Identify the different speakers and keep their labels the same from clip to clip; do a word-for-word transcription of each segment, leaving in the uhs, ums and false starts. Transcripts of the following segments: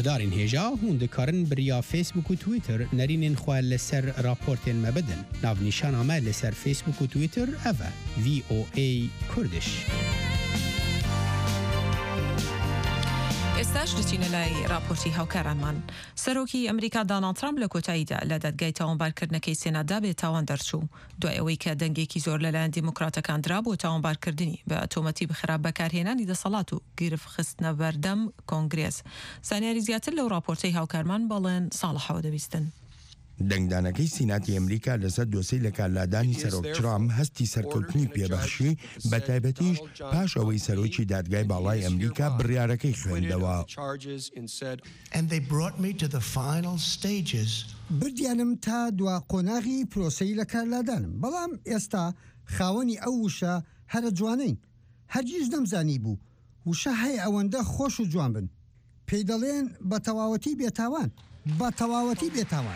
Speaker 1: گهدارین هجا هون دکارن بریا فیسبوک و تویتر نرینین خواه لسر راپورتین مبدن. ناو نیشان آمه لسر فیسبوک و تویتر اوه وی او ای کردش.
Speaker 2: ئێستاش دەچینە لای راپۆرتی هاوکارانمان. سەرۆکی ئەمریکا دۆناڵد ترامپ لە کۆتاییدا لە دەدگای تاوانبارکردنەکەی سێناتدا بێ تاوان دەرچوو دوای ئەوەی کە دەنگێکی زۆر لەلایەن دیموکراتەکان بۆ تاوانبارکردنی بە ئۆتۆمەتی بخراپ بەکارهێنانی دەسەڵات و گیرفخستنە بەردەم کۆنگرێس. زانیاری زیاتر لەو راپۆرتەی هاوکارمان بەڵێن ساڵحەوە دەبیستن.
Speaker 3: دەنگدانەکەی سیناتی ئەمریکا لەسەر دۆسەی لە کارلادانی سەرۆک ترامپ هەستی سەرکەوتنی پێبەخشی بە تایبەتیش پاش ئەوەی سەرۆکی دادگای باڵای ئەمریکا بڕیارەکەی خوێندەوە.
Speaker 4: بردیانم تا دوا قۆناغی پرۆسەی لە کارلادانم، بەڵام ئێستا خاوەنی ئەو وشە هەرە جوانین. هەرگیز نەمزانی بوو وشە هەیە ئەوەندە خۆش و جوان بن. پێی دەڵێن بە تەواوەتی بێتاوان بە تەواوەتی بێتاوان.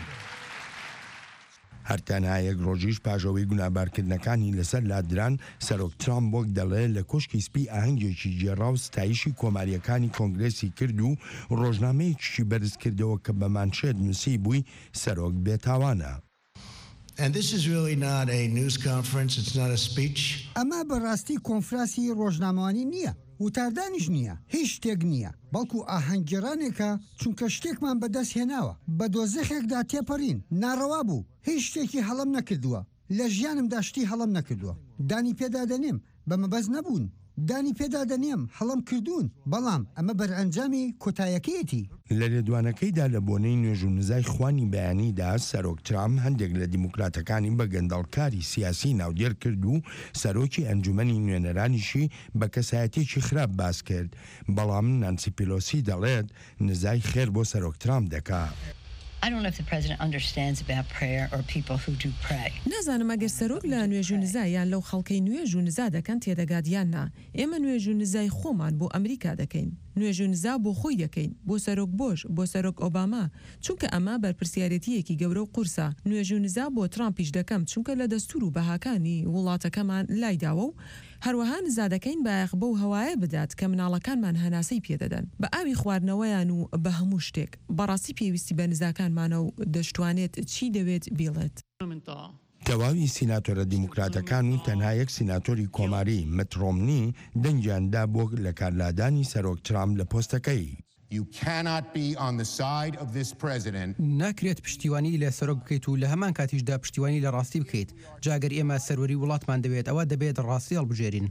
Speaker 3: هەرتەنها یەک ڕۆژیش پاژەوەی گونابارکردنەکانی لەسەر لادران سەرۆک ترامپ وەک دەڵێ لە کۆشکی سپی ئاهەنگێکی جێڕا و ستایشی کۆماریەکانی کۆنگرێسی کرد و ڕۆژنامەیەکی بەرز کردەوە کە بە مانشێت نووسی بووی سەرۆک بێتاوانە.
Speaker 5: And this is really not a news conference, it's not a speech.
Speaker 4: ئەمە بەڕاستی کۆنفراسی ڕۆژنامەوانی نییە، وتاردانیش نییە، هیچ شتێک نییە، بەڵکو ئاهەنگگێڕانێکە چونکە شتێکمان بەدەست هێناوە، بە دۆزەخێکدا تێپەڕین، ناڕەوا بوو، هیچ شتێکی هەڵم نەکردووە، لە ژیانمدا شتی هەڵم نەکردووە، دانی پێدا دەنێم بە مەبەست نەبوون، دانی پێدا دەنێم هەڵم کردوون، بەڵام ئەمە بەرئەنجامی کۆتایەکەیەتی.
Speaker 3: لە لێدوانەکەیدا لە بۆنەی نوێژ و نزای خوانی بەیانیدا سەرۆک ترامپ هەندێک لە دیموکراتەکانی بە گەندەڵکاری سیاسی ناودێر کرد و سەرۆکی ئەنجومەنی نوێنەرانیشی بە کەسایەتێکی خراپ باس کرد، بەڵام نانسی پیلۆسی دەڵێت نزای خێر بۆ سەرۆک ترامپ دەکات.
Speaker 6: I don't know if the president understands about prayer or people who do pray.
Speaker 2: نازانم ئەگەر سەرۆک لە نوێژ و نزا یان لەو خەڵکەی نوێژ و نزا دەکەن تێدەگات نا. ئێمە نوێژ و نزای خۆمان بۆ ئەمریکا دەکەین. نوێژ و نزا بۆ خۆی دەکەین، بۆ سەرۆک بۆش، بۆ سەرۆک ئۆباما، چونکە ئەمە بەرپرسیارەتیەکی گەورە و قورسە. نوێژ و نزا بۆ ترامپیش دەکەم چونکە لە دەستور و بەهاکانی وڵاتەکەمان لایداوە و هەروەها نزا دەکەین بایەخ بەو هەوایە بدات کە مناڵەکانمان هەناسەی پێدەدەن بە ئاوی خواردنەوەیان و بە هەموو شتێک. بەڕاستی پێویستی بە نزاکانمانە و دەشتوانێت چی دەوێت بێڵێت.
Speaker 3: تەواوی سیناتۆرە دیموکراتەکان و تەنها یەک سیناتۆری کۆماری مت ڕۆمنی دەنگیاندا بۆ لە کارلادانی سەرۆک ترامپ لە پۆستەکەی.
Speaker 7: You cannot be on the side of this president.
Speaker 8: ناکرێت پشتیوانی لە سەرۆک بکەیت و لە هەمان کاتیشدا پشتیوانی لە ڕاستی بکەیت. جاگەر ئێمە سەروەری وڵاتمان دەبێت ئەوە دەبێت ڕاستی هەڵبژێرین.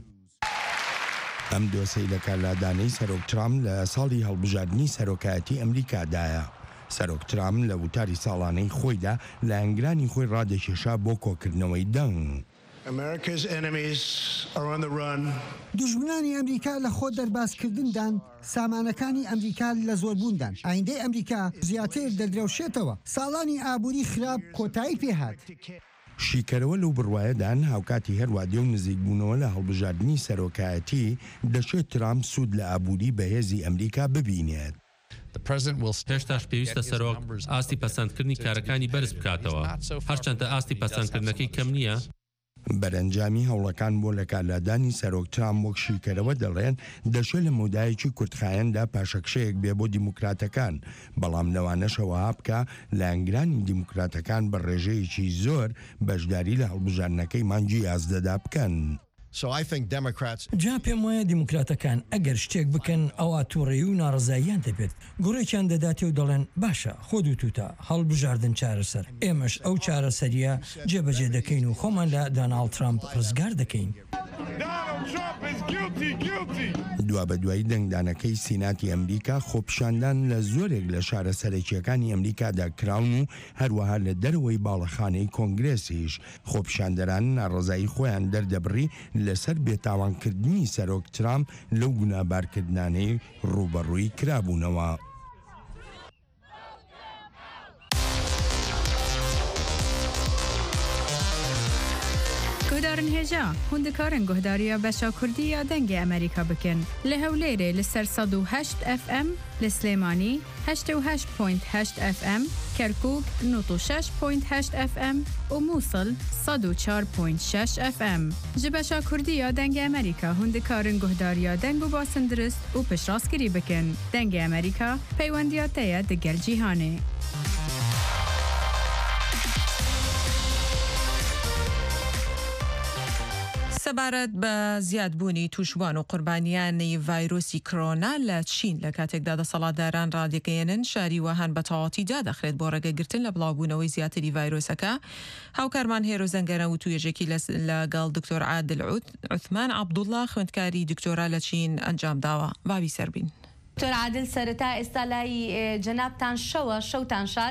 Speaker 3: ئەم دۆسەی لە کارلادانەی سەرۆک ترامپ لە ساڵی هەڵبژاردننی سەرۆکایەتی ئەمریکادایە. سەرۆک ترامپ لە وتاری ساڵانەی خۆیدا لە ئەنگرانی خۆی ڕادێکێشا بۆ کۆکردنەوەی دەنگ.
Speaker 4: دوژمنانی ئەمریکا لە خۆ دەرباسکردندان سامانەکانی ئەمریکا لە زۆربووندان. ئایندەی ئەمریکا زیاتر دەدرەوشێتەوە. ساڵانی ئابووری خراپ کۆتایی پێهات.
Speaker 3: شیکەرەوە لەو بڕوایەدان هاوکاتی هەروادێ و نزیکبوونەوە لە هەڵبژاردننی سەرۆکایەتی دەچێت ترامپ سوود لە ئابووری بەهێزی ئەمریکا ببینێت.
Speaker 9: پێشتاش پێویستە سەرۆک ئاستی پەسەندکردنی کارەکانی بەرز بکاتەوە، هەرچەندە ئاستی پەسەندکردنەکەی کەم نییە.
Speaker 3: بەرەنجامی هەوڵەکان بۆ لە کارلادانی سەرۆک ترامپ وەک شیکەرەوە دەڵێن دەشێت لە مودایەکی کورتخایەندا پاشەکشەیەک بێ بۆ دیموکراتەکان، بەڵام لەوانەشەوە بکە لە ئەنگرانی دیموکراتەکان بە ڕێژەیەکی زۆر بەشداری لە هەڵبژاردنەکەی مانگی ئازدەدا بکەن.
Speaker 10: جا پێم وایە دیموکراتەکان ئەگەر شتێک بکەن ئەوە تووڕێی و ناڕزاییان دەبێت گوڕێکیان دەداتێ و دەڵێن باشە خۆ دووتوتە هەڵبژاردن چارەسەر، ئێمەش ئەو چارەسەریە جێبەجێ دەکەین و خۆمان لە دۆناڵد ترامپ ڕزگار دەکەین.
Speaker 3: دوا بە دوایی دەنگدانەکەی سیناتی ئەمریکا خۆپیشاندان لە زۆرێک لە شارە سەرەکیەکانی ئەمریکادا کراون و هەروەها لە دەرەوەی باڵەخانەی کۆنگرێسیش خۆپیشاندەران ناڕزایی خۆیان دەردەبڕی لەسەر بێتاوانکردنی سەرۆک ترامپ لەو گونابارکردانەی ڕوبەڕووی کرابوونەوە.
Speaker 11: گهدارن هجا هندکارن گهداریا بشا کردی یا دنگ امریکا بکن لهولیره لسر صد و هشت اف ام لسلیمانی هشت و هشت پوینت هشت اف ام کرکوک نوت و شش پوینت هشت اف ام و موصل صد و چهار پوینت شش اف ام جبشا کردی یا دنگ امریکا هندکارن گهداریا دنگ و باسن درست و پشراسکری بکن دنگ امریکا پیوندیاتیا دگل جیهانه
Speaker 2: سەبارەت بە زیادبوونی تووشبوان و قوربانیانی ڤایرۆسی کۆرۆنا لە چین لە کاتێکدا دەسەڵاتداران ڕادگەیەنن شاری وەهان بە تەواوەتیدا دەخرێت بۆ ڕێگەگرتن لە بڵاوبوونەوەی زیاتری ڤایرۆسەکە. هاوکارمان هێرۆ زەنگەرە و توێژێکی لەگەڵ دکتۆر عادل عوتمان عەبدوڵڵا خوێندکاری دکتۆرا لە چین ئەنجام داوە. بابی سەربین.
Speaker 12: دکتۆر عادل سەرەتا ئێستا لای جەنابتان شەوە شەوتان شاد.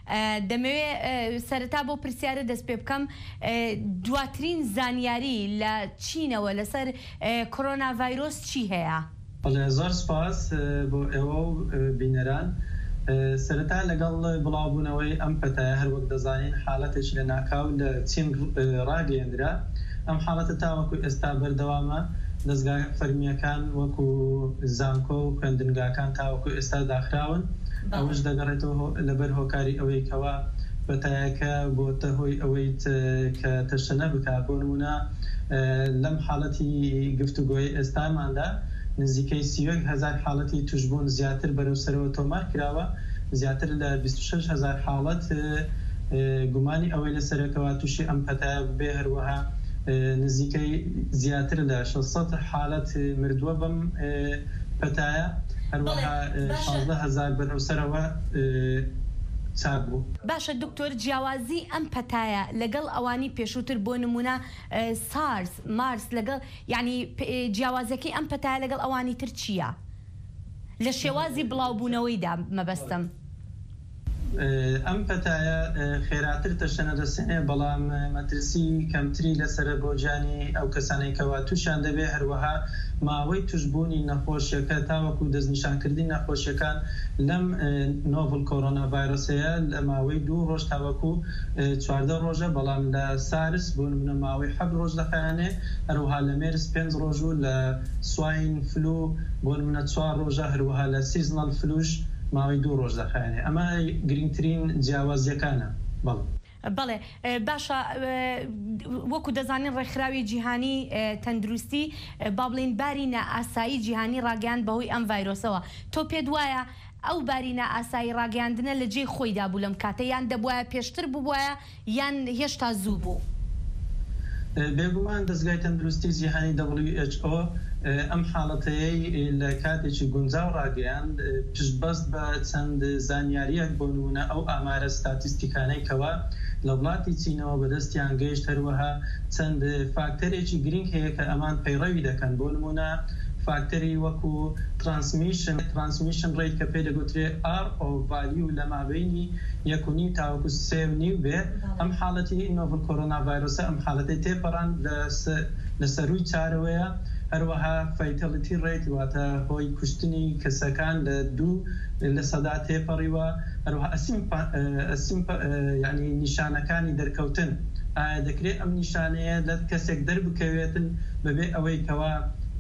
Speaker 12: دەمەوێت سەرەتا بۆ پرسیارە دەست پێ بکەم دواترین زانیاری لە چینەوە لەسەر کۆرۆنا ڤایرۆس چی هەیە؟
Speaker 13: زۆر سپاس بۆ ئێوە و بینەران. سەرەتا لەگەڵ بڵاوبوونەوەی ئەم پەتایە هەروەک دەزانین حاڵەتێکی لە ناکاو لە چین ڕاگەیەندرا. ئەم حاڵەتە تاوەکو ئێستا بەردەوامە دەستگا فەرمیەکان وەکو زانکۆ و خوێندنگاکان تاوەکو ئێستا داخراون. ئەوش دەگەڕێتەوە لەبەر هۆکاری ئەوەی کەوا بەتایەکە بۆتە هۆی ئەوەی کە تەشەنە بکە. بۆ نمونە لەم حاڵەتی گفتوگۆی ئێستاماندا نزیکەی سیوەک هەزار حاڵەتی توشبوون زیاتر بەرەوسەرەوە تۆمار کراوە، زیاتر لە بیست و شەش هەزار حاڵەت گومانی ئەوەی لەسەرەکەوە تووشی ئەم پەتایە بێ. هەروەها نزیکەی زیاتر لە شەشسەد حاڵەت مردووە بەم پەتایە. هەروەها شازدە هەزار بەرەوسەرەوە چاک بوو.
Speaker 12: باشە دکتۆر جیاوازی ئەم پەتایە لەگەڵ ئەوانی پێشووتر بۆ نمونە سارس مارس لەگەڵ یعنی جیاوازەکەی ئەم پەتایە لەگەڵ ئەوانی تر چییە؟ لە شێوازی بڵاوبوونەوەیدا مەبەستم.
Speaker 13: ئەم پەتایە خێراتر تەشەنە دەسێنێ، بەڵام مەترسی کەمتری لەسرە بۆ گیانی ئەو کەسانەی کەوا تووشیان دەبێ. هەروەها ماوەی توشبوونی نەخۆشیەکە تاوەکو دەستنیشانکردنی نەخۆشیەکان لەم نۆڤڵ کۆرۆنا ڤایرۆسەیە لە ماوەی دوو ڕۆژ تاوەکو چواردە ڕۆژە، بەڵام لە سارس بۆ نمونە ماوەی حەبت ڕۆژ دەخایەنێ. هەروەها لە مێرس پێنج ڕۆژ و لە سواین فلو بۆ نمونە چوار ڕۆژە. هەروەها لە سیزنەڵ فلوش ماوەی دوو ڕۆژ دەخایەنێ. ئەمە گرنگترین جیاوازیەکانە. بەڵێ
Speaker 12: بەڵێ باشە وەکو دەزانین ڕێکخراوی جیهانی تەندروستی با بڵین بارینە ئاسایی جیهانی ڕاگەیاند بەهۆی ئەم ڤایرۆسەوە. تۆ پێت وایە ئەو بارینە ئاسایی ڕاگەیاندنە لە جێی خۆیدا بوو لەم کاتە، یان دەبوایە پێشتر ببووایە یان هێشتا زوو بوو؟
Speaker 13: بێگومان دەستگای تەندروستی جیهانی دبلیو ئەچ ئۆ ئەم حاڵەتەیەی لە کاتێکی گونجاو ڕاگەیاند پشتبەست بە چەند زانیاریەک بۆ نمونە ئەو ئامارە ستاتیستیکانەی کەوا لە وڵاتی چینەوە بەدەستیان گەیشت. هەروەها چەند فاکتەرێکی گرنگ هەیە کە ئەمان پەیڕەوی دەکەن. بۆ نمونە فاکتەری وەکو ترانسمیشن ترانسمیشن ڕێیت کە پێ دەگوترێ ئار ئۆ ڤالیو لە مابینی یەک و نیو تاوەکو سێ و نیو بێ. ئەم حاڵەتی نۆڤڵ کۆرۆنا ڤایرۆسە ئەم حاڵەتی تێپەڕان لە سەرووی چارەوەیە. هەروەها فەیتەلیتی ڕێیت واتە هۆی کوشتنی کەسەکان لە دوو لە سەدا تێپەڕیوە. هەروەها ئەسیم یعنی نیشانەکانی دەرکەوتن ئایا دەکرێت ئەم نیشانەیە لە کەسێک دەربکەوێتن بەبێ ئەوەی کەوا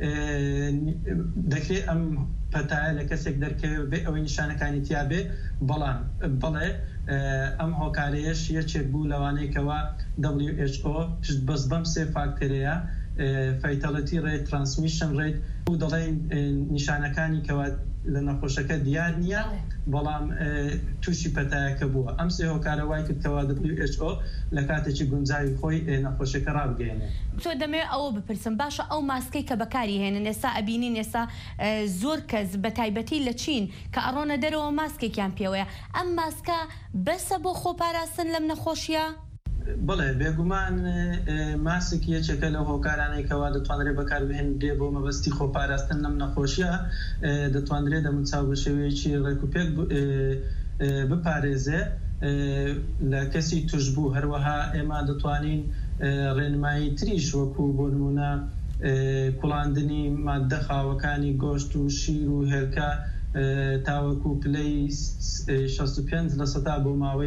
Speaker 13: دەکرێت ئەم پەتایە لە کەسێک دەرکەوێت بێ ئەوەی نیشانەکانی تیابێ. بەڵام بڵێ ئەم هۆکارەیەش یەکێک بوو لەوانەیە کەوا دبلیو ئەچ ئۆ پشت بەس بەم سێ فاکتەرەیە فەیتەلیتی ڕێیت ترانسمیشن ڕێیت و دەڵێن نیشانەکانی کەوا لە نەخۆشەکە دیار نییە، بەڵام تووشی پەتایەکە بووە. ئەم سێ هۆکارە وای کردکەوە دبلیو ئەچ ئۆ لە کاتێکی گونجاوی خۆی نەخۆشەکە ڕابگەێنێ.
Speaker 12: تۆ دەمەوێت ئەوە بپرسم باشە ئەو ماسکەی کە بەکاری هێنن ئێستا ئەبینین ئێستا زۆر کەس بە تایبەتی لە چین کە ئەڕۆنە دەرەوە ماسکێکیان پێوەیە، ئەم ماسکە بەسە بۆ خۆپاراستن لەم نەخۆشیە؟
Speaker 13: بڵێ بێگومان ماسک یەکێکە لە هۆکارانەی کەوا دەتوانرێت بەکاربهێن دێ بۆ مەبەستی خۆپاراستن لەم نەخۆشیە. دەتوانرێت دەموچاو بە شێوەیەکی ڕێکوپێک بپارێزێ لە کەسی توشبوو. هەروەها ئێمە دەتوانین ڕێنمایی تریش وەکو بۆ نمونە کوڵاندنی ماددە خاوەکانی گۆشت و شیر و هێلکە تاوەکو پلەی شەست و پێنج لە سەدا بۆ ماوەی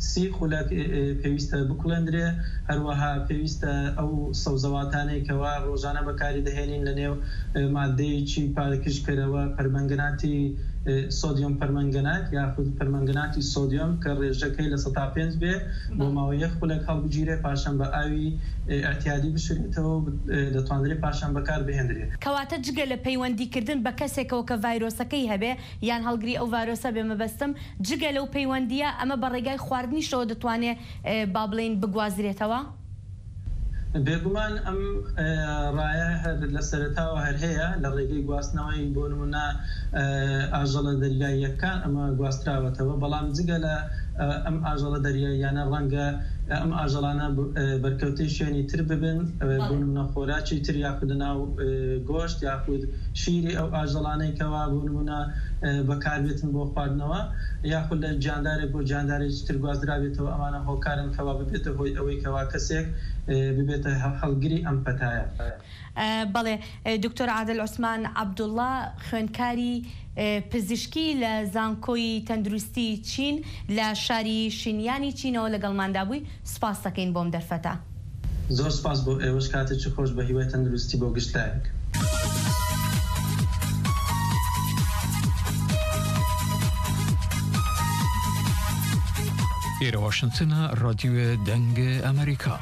Speaker 13: سی خولک پێویستە بکڵێندرێ هەروەها پێویستە ئەو سەوزەواتانەی کەوا ڕۆژانە بەکاری دەهێنین لە نێو مادەیەکی پارێکشکەرەوە پەرمەنگەناتی سۆدیۆم پەرمەنگەنات یاخود پەرمەنگەناتی سۆدیۆم کە ڕێژەکەی لە سەد تا پێنج بێ بۆ ماوەی یەک خولەک هەڵبگیرێ پاشان بە ئاوی ئەتیادی بشرێتەوە دەتوانرێت پاشان بەکار بهێنرێت.
Speaker 12: کەواتە جگە لە پەیوەندیکردن بە کەسێکەوە کە ڤایرۆسەکەی هەبێ یان هەڵگری ئەو ڤایرۆسە بێ مەبەستم جگە لەو پەیوەندیە ئەمە بە ڕێگای خواردنیشەوە دەتوانێت با بڵێن بگوازرێتەوە؟
Speaker 13: بێگومان ئەم ڕایە لە سەرەتاوە هەر هەیە لە ڕێگەی گواستنەوەی بۆ نمونە ئاژەڵە دەریاییەکان ئەمە گواستراوەتەوە بەڵام جگە لە ئەم ئاژەڵە دەریاییانە ڕەنگە ئەم ئاژەڵانە بەرکەوتەی شوێنی تر ببن بۆ نمونە خۆراکی تر یاخود ناو گۆشت یاخود شیری ئەو ئاژەڵانەی کەوا بۆ نمونە بەکاربێتن بۆ خواردنەوە یاخود لە جاندارێک بۆ جاندارێکی تر گوازرابێتەوە ئەمانە هۆکارن کەوا ببێتە هۆی ئەوەی کەوا کەسێک ببێتە هەڵگری ئەم پەتایە.
Speaker 12: بەڵێ دکتۆر عادل عوسمان عەبدوڵڵا خوێندکاری پزیشکی لە زانکۆی تەندروستی چین لە شاری شینیانی چینەوە لەگەڵماندا بووی سپاس دەکەین بۆم دەرفەتە.
Speaker 13: زۆر سپاس بۆ ئێوەش کاتێکی خۆش بە هیوای تەندروستی بۆ گشتلایەک.
Speaker 14: ئێرە واشنگتنە ڕادیۆ دەنگە ئەمریکا.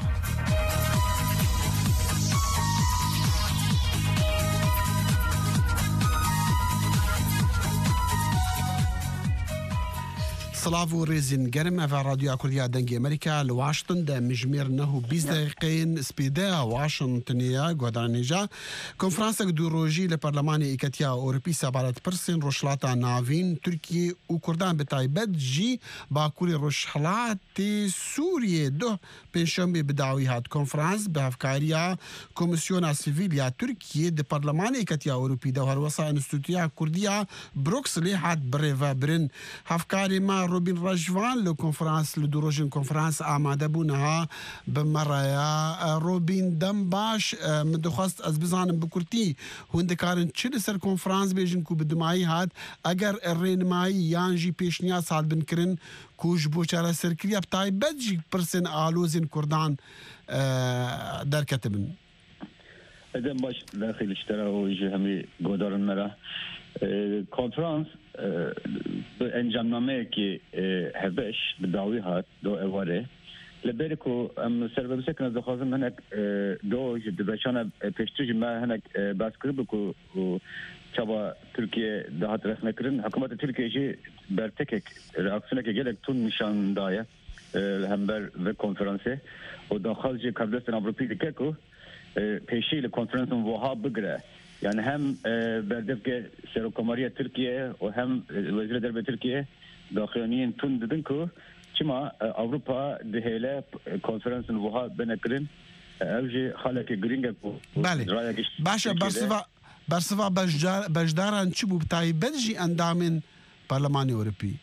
Speaker 15: سلااف و ڕێزین گەرم ئەڤ رادیۆ کوردیا دەنگی ئەمریکا لە واشتن دە مژمێر نەه و بیست دقیقەین سپیدە واشنتنیە گۆدانێژە کۆنفرانسێک دوو ڕۆژی لە پەرلەمانی ئیکەتیا ئۆروپی سەبارەت پرسین ڕۆژهڵاتە ناوین تورکی و کوردان بە تایبەت ژی باکووری ڕۆژهڵاتی سووریێ دۆ پێنجشەمبێ بداوی هات کۆنفرانس بە هەفکاریە کۆمیسیۆنا سیڤیلیا تورکیە دە پەرلەمانی ئیکەتیا ئۆروپی دە هەروەسا ئینستیتوتیا کوردیا بروکسلی هات بڕێڤە برن هەفکاری ما روبین ڕەژوان لە کۆنفرانس لە دوو ڕۆژین کۆنفرانس ئامادە بوونەها بمەڕەیە ڕۆبین دەم باش من دەخواست ئەس بزانم بکورتی هوندەکارن چ لەسەر کۆنفرانس بێژن و بدمایی هات ئەگەر ڕێنمایی یانژی پێشنیاز هات بنکردن کوش بۆ چارەسەرکردیا تایبەتژی پرسن ئالۆزین کوردان دەرکەتە بن.
Speaker 16: ئەدەم باش داخل اشتراویژی هەمی گۆدارن مەرە کنفرانس به انجامنامه که هبش به داوی هات دو اواره لبریکو ام سربب سکن از خواستم هنک دو دبشان پیشتری ما هنک باز کرد بکو چابا ترکیه دهات رخ نکردن حکومت ترکیه جی برتکک راکسونه که گلک تون نشان دایه هم بر و کنفرانسه و داخل جی کردستان اوروپی دیگه کو پیشی لکنفرانس وها بگره yani hem berdevke Serokomariya Türkiye ve hem Vezir Derbe Türkiye daxilaniyen tun dedin ki çima Avrupa dihele konferansın vuha benekirin evji halaki gringe ku
Speaker 15: bale başa barsiva barsiva bajdaran çi bu taybet jî endamên Parlamentoya Ewropî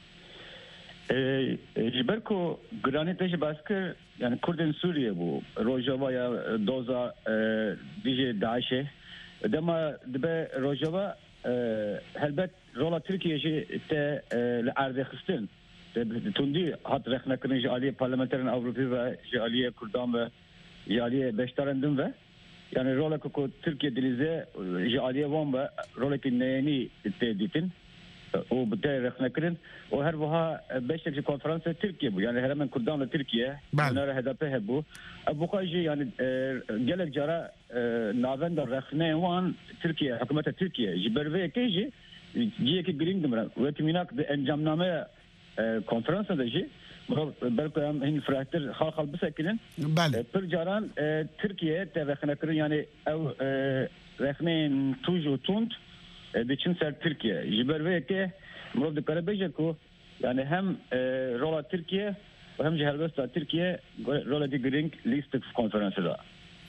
Speaker 16: ji ber ku giranê te jî baskir yani Kurdên Sûriye bu rojavaya doza dijî Daişê دما دبه روجوا هلبت رولا تركيا جي ت لعرض خستن تندي هات رخنا كن جاليه parlamenterin Avrupa ve jaliye Kurdan ve jaliye beştarendin ve yani rola ko Türkiye dilize jaliye van ve rola ki neyni teditin o bu te rexna kırın o her vaha beşteki konferansı Türkiye bu yani hemen Kurdan'la Türkiye bunlara H D P he bu bu kaji yani gelek cara navenda rexne van Türkiye hükümete Türkiye jiberve keji diye ki grindim ve kiminak de encamname konferansında ji belki hem hin fraktır hal hal bisakinin per caran Türkiye te rexna kırın yani ev rexnein tuju tunt için ser Türkiye. Jiberve ki Murat Karabeyce ku yani hem rola Türkiye hem Ciherbesta Türkiye rola di Green List konferansı da.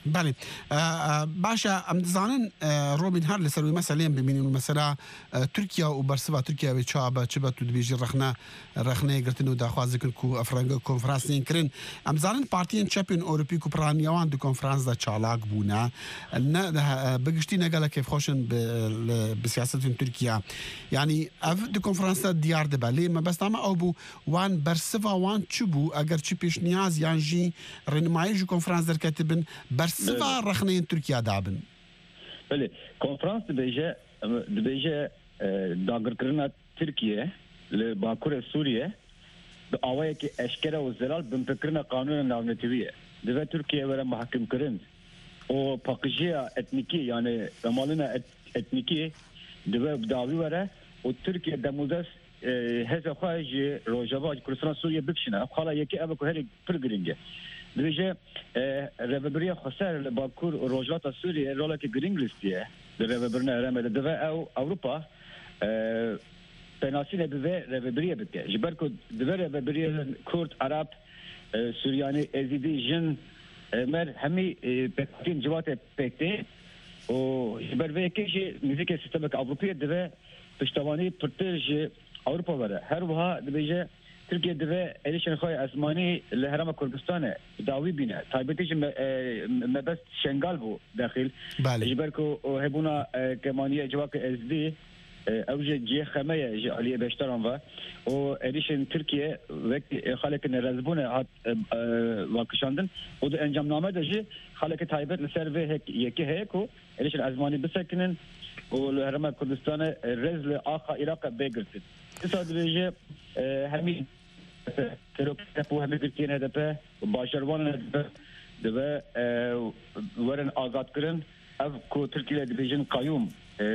Speaker 15: بله باشا ام دزانن روبین هر لسروی مثلا ببینیم مثلا ترکیا و برسوا ترکیا و چابا چبا تو بیجی رخنا رخنه گرتنو داخواز کن کو افرنگ کنفرانس نکرین ام دزانن پارتین چمپیون اوروپی کو پرانیوان دو کنفرانس دا چالاک بونا نه بگشتی نگاله کیف خوشن بسیاست ترکیا یعنی اف دو کنفرانس دیار دبلی ما بس تمام او بو وان برسوا وان چبو اگر چی پیش نیاز یانجی رنمایش کنفرانس در کتبن برسوا رخنه ترکیا دابن
Speaker 16: بله کنفرانس دبیجه دبیجه داگر کرنا ترکیه لباکور سوریه به آوایی که اشکره و زلال بمفکرنا قانون ناونتویه دبی ترکیه ورا محکم کرند و پاکیجیا اتنیکی یعنی رمالنا اتنیکی دبی داوی ورا و ترکیه دموزس هذا خارج روجابا كردستان سوريا بكشنا خلا يكي ابو هلي برغرينج دبيجه ريفبريا خسر باكور روجات سوريا رولا كي جرينج ليستيه ريفبرنا رمل دفا او اوروبا بناسين دفا ريفبريا بك جبركو دفا ريفبريا كورد عرب سورياني ازيدي جن مر همي بكتين جوات بكتين و جبر ويكي نزيك سيستمك اوروبيه دفا پشتوانی پرتج اوروپا وره هر وها دبیجه ترکیه دوه ایلیشن خواه اسمانی لحرم کردستان داوی بینه تایبتیش مبست شنگال بو داخل جبر که هبونا کمانیه جواک از دی اوجه جیه خمه جه علیه بشتران و و ایلیشن ترکیه وقت خالق نرزبونه هات واکشاندن و دو انجام نامه ده جه خالق تایبت لسر و یکی هیک و ایلیشن اسمانی بسکنن والهرم كردستان رزل آخا عراق بيجرت تصاد بيجي همي تروك تبو همي كرتين هدفه باشروان هدفه دبا ورن آزاد كرن اف كو تركيا دبيجن قيوم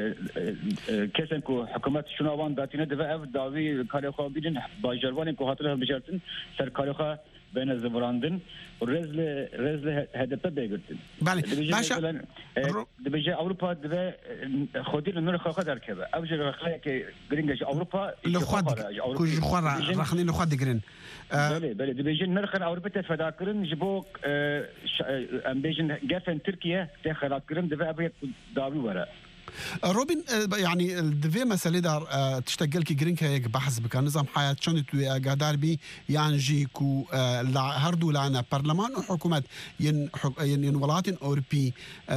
Speaker 16: كسن كو حكومت شنوان داتينه دبا اف داوي كاريخا بيجن باشروان كو خاطر بجرتن سر كاريخا بين الزبراندن ورزل رزل هدفه بيجرتن
Speaker 15: بله باشا
Speaker 16: دبيجي اوروبا دبا خودي النور خاخه دركبه اوج رخله كي جرينجش اوروبا
Speaker 15: لخد كوج خرا رخني لخد جرين
Speaker 16: بله بله دبيجي نرخن اوروبا تفداكرن جبوك ام بيجن جافن تركيا تخراكرن دبا ابي داوي ورا
Speaker 15: روبين يعني الدفي مسألة دار تشتغل كي جرين كهيك بحث بكان نظام حياة شنو توي قادر بي يعني جيكو هردو لنا برلمان وحكومة ين ين ين ولايات أوروبي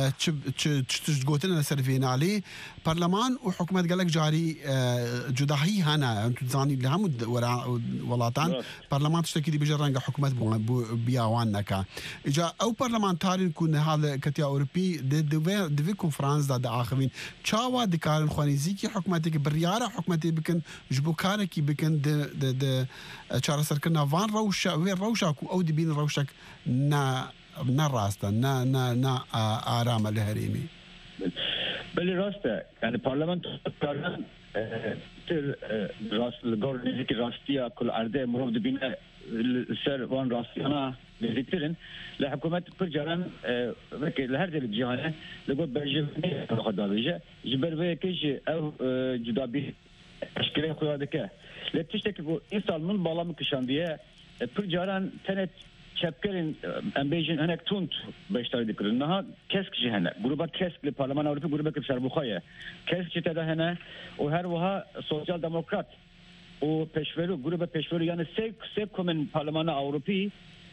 Speaker 15: تشتغلتنا لسرفينا عليه برلمان وحكومة قالك جاري جداهي هنا أنتو تزاني لهم ولاتان برلمان تشتكي بجرانجا حكومة بياوان نكا إجا أو برلمان تارين كون هذا كتيا أوروبي دفي دفي كونفرنس دا آخرين چاوا دکارن خوانیزی کی حکومتی که بریاره حکومتی بکن جبوکاره کی بکن د د د چاره سرکنا وان روشا و روشا کو او دی بین روشک نا نا راستا نا نا نا آرام الهریمی
Speaker 16: بله راسته یعنی پارلمان پارلمان تر راست لگور نزدیک راستیا کل عرضه مرو دی بین سر وان راستیانا نزدیکترین لحکومت پر جران وکی لهر دل جهانه لگو برجمه خدا بیجه جبر وکیش او جدابی اشکالی خدا که لتشتکی کو انسان من بالا مکشاندیه پر جران تنت çepkerin embejin henek tunt beştari dikrin naha kesk jihane gruba kesk le parlaman avrupa gruba ke serbukhaya kesk jite da hene o her vaha sosyal demokrat o peşveru gruba peşveru yani sev sev komen parlaman avrupi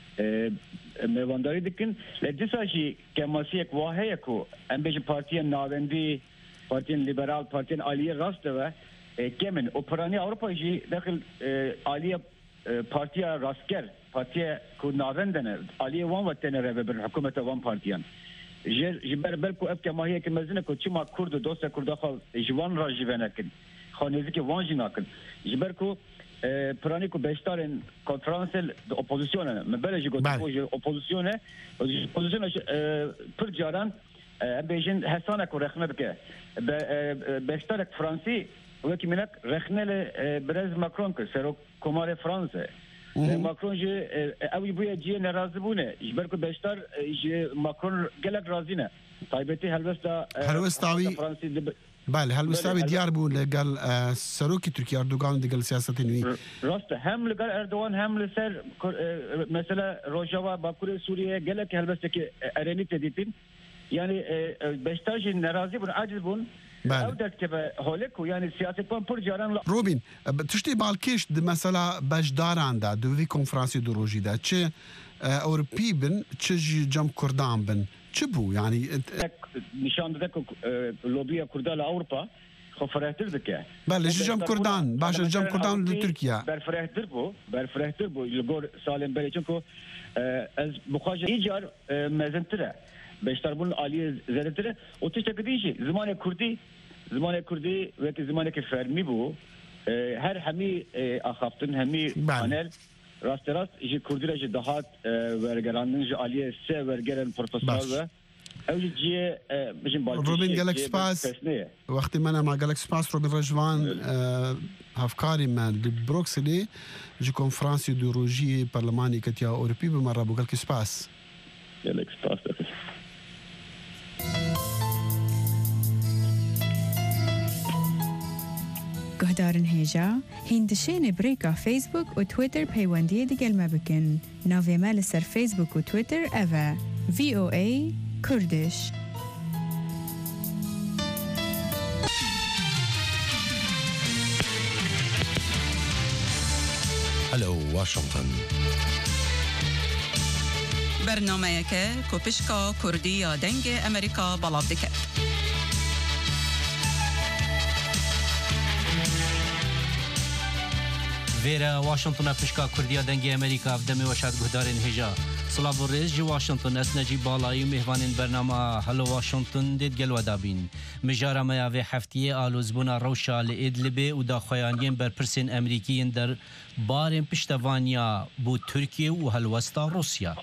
Speaker 16: mevandari dikin le disaji kemasiyek vahaya ko embejin partiyen navendi partiyen liberal partiyen aliye rasteve kemen o parani avrupa ji dakhil aliye partiya rasker partiye ku navendene aliye wan vatene reve bir hükümete wan partiyan jiber belku ev kemahiye ki mezine ku çima kurdu dosya kurda xal jivan rajivenekin xanezi ki wan jinakin jiber ku prani ku beştarin konferansel opozisyona me bele jigot opozisyona opozisyona pır caran bejin hesana ku rexme bike beştarek Fransi ve kiminek rexnele brez Macron ki serok komare Fransa ماکرون جه اوی بوی جیه ناراضی بونه جبر کو بیشتر جه ماکرون گلک راضی نه تایبتی هلوستا
Speaker 15: هلوستاوی بله هل وساوي ديار بو لقال سروكي تركيا أردوغان دقل سياسة نوي
Speaker 16: راست هم لقال أردوغان هم لسر مثلا روجاوا باكوري سوريا قالك هل بس كي أراني تديتين يعني بيشتاج نرازي بون عاجز بون او دكتب هولك ويعني سياسة بون بور جاران
Speaker 15: روبين تشتي بالكيش مثلا بجداران دا دوفي كونفرانسي دروجي دا تشي أوروبي بن تشي جم كردان بن تشبو يعني
Speaker 16: نشان ذاك لوبيا كردان لأوروبا خفرهتر ذكاء
Speaker 15: بله جم كردان باشا جم كردان لتركيا
Speaker 16: برفرهتر بو برفرهتر بو يلقور سالم بري چونكو از بخاجة يجار مزنتره بيشتربون آلية زادتره وتشتكديشي زمان كردي زمان كردي وقت زمان كفرمي بو هر همي أخافتن همي بانل راست راست يجي كردي رجع دهات ورجرانن جي آلية سه ورجران بروفيسور و جي بجن بالكيش
Speaker 15: روبين قالك سباس وقت ما أنا مع قالك سباس روبين رجوان هفكاري من بروكسلي جي كونفرانسي دوروجي برلماني كتيا أوروبي بمرة بو قالك سباس
Speaker 16: قالك سباس
Speaker 11: گهدارن هیجا هندشین بریکا فیسبوک و تویتر پیوندی دیگل ما بکن ناوی مال سر فیسبوک و تویتر اوه وی او ای کردش
Speaker 3: هلو واشنطن
Speaker 17: برنامه که کوپشکا کردی یا دنگ امریکا بلاف دکت
Speaker 18: ویرا واشنطن پشکا کردیا دنگ امریکا افدمی وشاد گهدارین هجا سلام ریز جی واشنطن اسنجی بالایی مهوانین برنامه هلو واشنطن دید گل ودابین مجارا میاوی هفتیه آلوزبونا روشا لإدلبه و دا خویانین بر پرسین امریکیین در بارین پشتوانیا بو ترکیه و هلوستا روسیا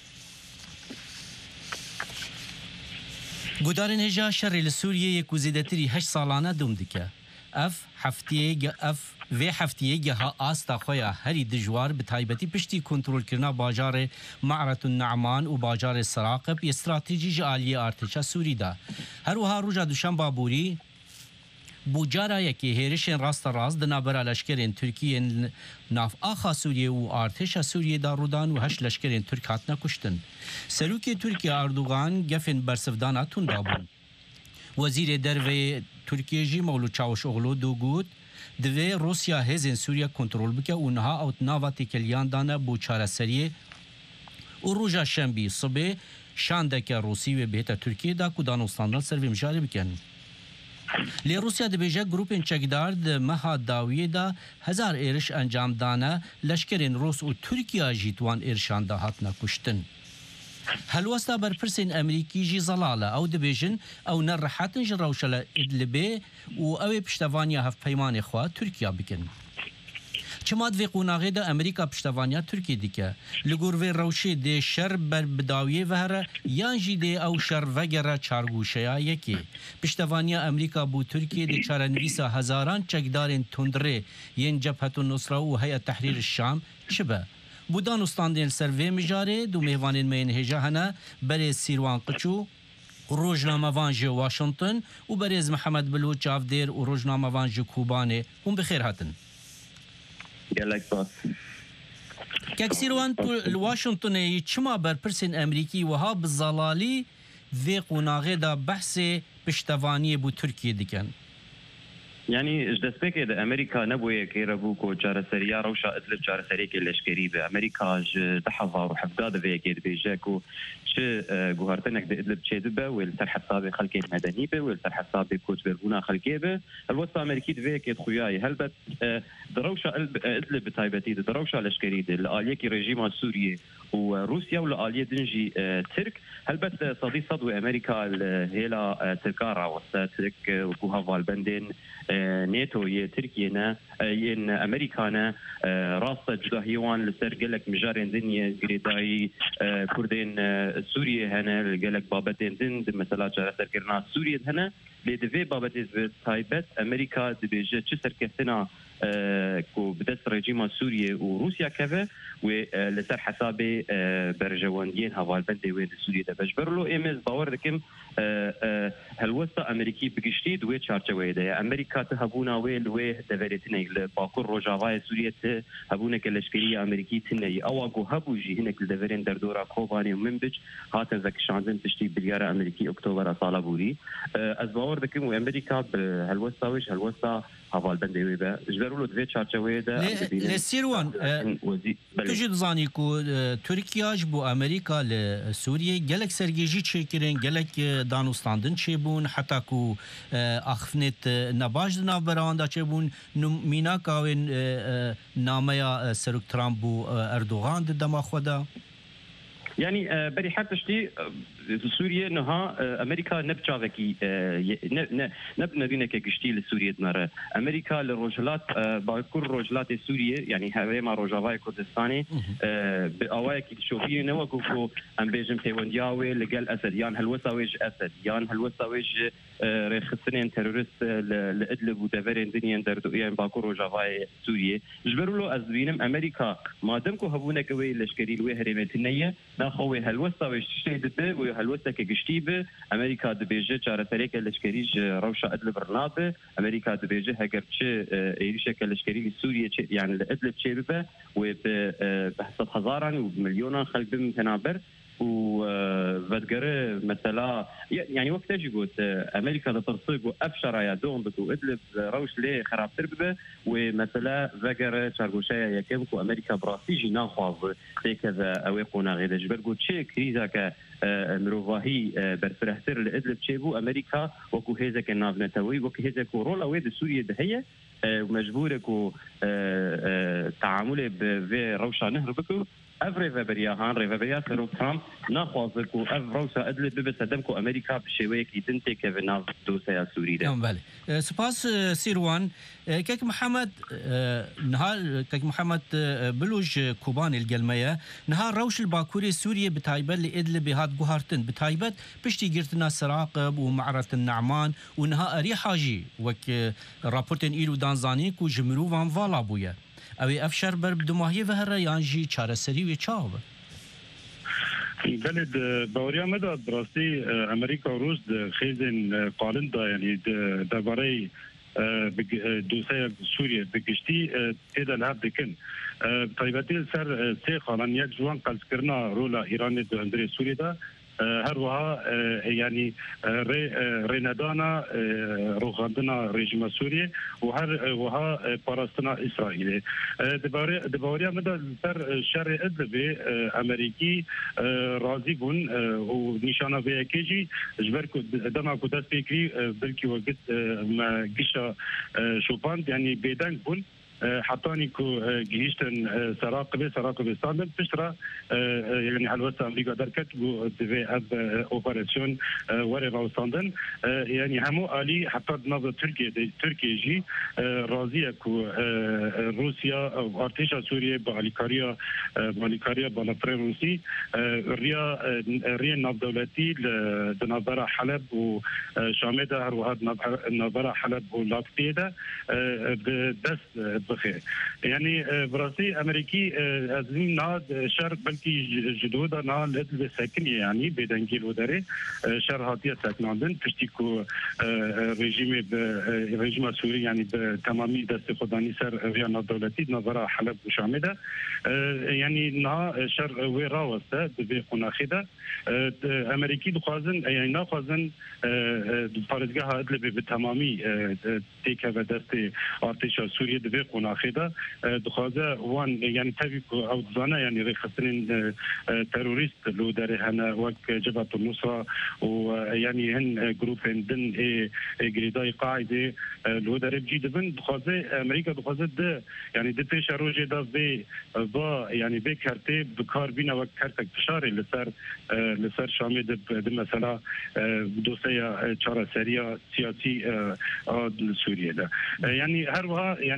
Speaker 18: گودارین هجا شر لسوریه یک وزیدتری هشت سالانه دوم دکه اف هفتیه اف و هفتیه گه آستا خویا هری دجوار به تایبتی پشتی کنترل کرنا باجار معرة النعمان و باجار سراقب استراتژی جالی ارتش سوری دا هر وها روجا دوشن بابوری بوجارا یکی هیرشن راست راست دنابر لشکرین ترکیه ناف آخا سوریه و ارتش سوریه دا رودان و هش لشکرین ترک هاتنا کشتن سروک ترکیه اردوغان گفن برسفدانا تون دابون وزیر دروی ترکیه جی مولود چاوش اغلو دو گود دوی روسیا هزین سوریا کنترل بکه اونها اوت ناوا تکلیان دانه بو چاره سریه و روژا شنبی صبح شاندک روسی و بهتا ترکیه دا کدان استاندان سروی مجاری بکن لی روسیا دبیجه گروپین چکدار ده مها داویه دا هزار ایرش انجام دانه لشکرین روس و ترکیه جیتوان ایرشان دا هاتنا کشتن هلوستا برپرسین امریکی جی زلاله او دبیجن او نرحاتن جراوشل ادلبه و او پشتوانیا هف پیمان خواه ترکیه بکن چماد وی قوناغی دا امریکا پشتوانیا ترکی دیکه لگور وی روشی ده شر بر بداویه وهره یان جی ده او شر وگره چارگوشه یکی پشتوانیا امریکا بو ترکیه ده چارنویسا هزاران چکدارین تندره ین جبهت النصره و هیئت تحریر الشام چبه بودان استاندین سروی مجاره دو مهوانین مین هجا هنه بریز سیروان قچو روزنامه وانج واشنطن و بریز محمد بلوچ چافدیر و روزنامه وانج کوبانه هم بخیر هاتن
Speaker 19: گلک باس
Speaker 18: که سیروان تو واشنطن چما برپرسین امریکی و ها بزلالی و قناغه دا بحث پشتوانی بو ترکیه دیکن
Speaker 19: يعني جدسبك إذا أمريكا نبوي كيربوكو جارسريا روشا إدلب جارسريا كيلشكري بأمريكا تحضر وحفظاد في كيد بيجاكو ش جوهرتنك بإدلب شيدبه والسرح الصابي خلقي المدني به والسرح الصابي كوت بربونا خلقي به الوسط أمريكي في كيد خوياي هل بس دروشا إدلب بتايبتي دروشا لشكري الآلية كي رجيم السوري وروسيا والآلية دنجي ترك هل بس صدي صدوي أمريكا هيلا تركارا وسترك وكوها فالبندين ناتو يه تركيا ين امريكانا راست جداهيوان لسر قالك مجارين دنيا قريداي كردين سوريا هنا قالك بابتين دن مثلا جرسر كرنا سوريا هنا لدفي بابتين تايبت امريكا دبيجه تشسر كسنا كو بدست رژیم سوریه و روسیا كذا ولسر حساب برجواندين هفالبندي وين سوريا ده بجبرلو امز باور دكم هالوسط امريكي بقشتي دوي تشارچوي ده امريكا تهبونا ويل وي دفرتني لباكور روجاواي سوريا هبونا كلشكريه امريكي تني او اكو هبوجي هناك الدفرين دردورا كوباني ومنبج هاتن زك شاندن تشتي بليار امريكي اكتوبر صالبوري از باور دكم وامريكا بهالوسط وش هالوسط هفال بندي ويبا جبروا له دوي تشارچوي ده
Speaker 18: لسيروان تجد زاني کو ترکیه بو امریکا ل سوریه گلک سرگیجی چکرین گلک دانوستاندن چبون حتی کو اخفنت نباش نابراندا چبون مینا کاوین نامه سرک ترامپ بو اردوغان دما خدا
Speaker 19: يعني بري حتى شتي سوريا نها امريكا نبچاوكي نب ندينا كشتي لسوريا نرى امريكا للرجلات باكل رجلات سوريا يعني هاي ما رجاواي كردستاني باواكي تشوفي نوقفوا ام بيجم تيوندياوي لقال اسد يان هلوساويج اسد يان هلوساويج رخصنين تيرورست لادلب ودفرين دنيا دردو يعني باكل رجاواي سوريا جبروا له ازبينم امريكا ما دمكو هبونا كوي لشكري الوهرمتنيه ناخوي هلوساويج تشتيد هلوسا كجشتيبه امريكا دبيجه چارەسەرێک لشکریج روشا ادلب رنابه امريكا دبيجه هەگەرچ ايريشه لشکری سوريا يعني لادلب چيبه و بحسب هزاران ومليونان خلق بمتنابر وفدقره مثلا يعني وقت اجي قلت امريكا ترصيق وابشر يا دوم بتو ادلب روش ليه خراب تربه ومثلا فقره شارغوشايا يكمكو امريكا براسيجي ناخذ هكذا اويقونا غير جبر قلت شي كريزا ك مروفاهي برفرهتر لادلب تشيبو امريكا وكو هيزك النافنتوي وكو هيزك رولا ويد سوريا دهيه ومجبورك تعامله بروشا نهر بكو افري فابريا هان ريفابريا سيرو ترامب ناخوازكو افروسا ادلب ببسدمكو امريكا بشويكي دنتي كيفنا دوسيا سوريا
Speaker 18: نعم بالي سباس سيروان كيك محمد نهار كيك محمد بلوج كوبان الجلمية نهار روش الباكوري سوريا بتايبه لادلب بهاد جوهرتن بتايبت بشتي جرتنا سراقب ومعرة النعمان ونها اري حاجي وك رابورتن ايلو دانزانيك وجمرو فان فالا بويا اوی افشار بر دماهی و هر یانجی چارەسەری و چاو
Speaker 20: بلد باوریا مدى دراسي امريكا وروس خيزن قالندا يعني دبري دوسيا سوريا بقشتي تيدا لهب دكن طيبتي سر سي قالن يك جوان قلسكرنا رولا ايران دو اندري سوريا دا هر وها يعني ري رينادانا روغاندنا ريجيم سوريا وهر وها باراستنا اسرائيل دباري دباريا مدى سر شر ادلب امريكي راضي بون ونشانه بيكيجي جبركو دما كوداس بيكري بلكي وقت ما قشا شوبان يعني بيدان بون حطاني كو جيشتن سراقبه سراقبه ستاندرد بشرا يعني هلوسا امريكا دركت دفي اب اوبراسيون وري راوستاندن يعني همو الي حتى نظر تركيا تركيا جي راضيه كو روسيا او ارتشا سوريا باليكاريا باليكاريا بالفرن روسي ريا ريا ناب دولتي دنابرا حلب وشامده هروها نابرا حلب ولاكتيدا بدست بخير يعني براسي امريكي ازمين ناد شر بلكي جدودا نال ادل ساكنيه يعني بدنجيل وداري شر هاتيه ساكناندن تشتيكو ريجيم ريجيم سوري يعني بتمامي دست خداني سر ريانا دولتي نظرا حلب وشامده يعني نا شر ويرا وسط بقناخده امريكي دخوازن يعني ناخوازن فارزگاه ادل بتمامي تيكا دست ارتش سوريا دبي قناخده دخوازه وان يعني تبي او زانا يعني رخصتين تيروريست لو داري هنا وك جبهه النصره ويعني هن جروب دن جريداي قاعده لو داري بجي دبن دخوازه امريكا دخوازه يعني د پیش روجه دا به با يعني به کرته بکار بینه و کرتک فشار لسر لسر شامل د مثلا دوسيه چاره سريا سياسي سوريا ده يعني هر وها يعني بوايد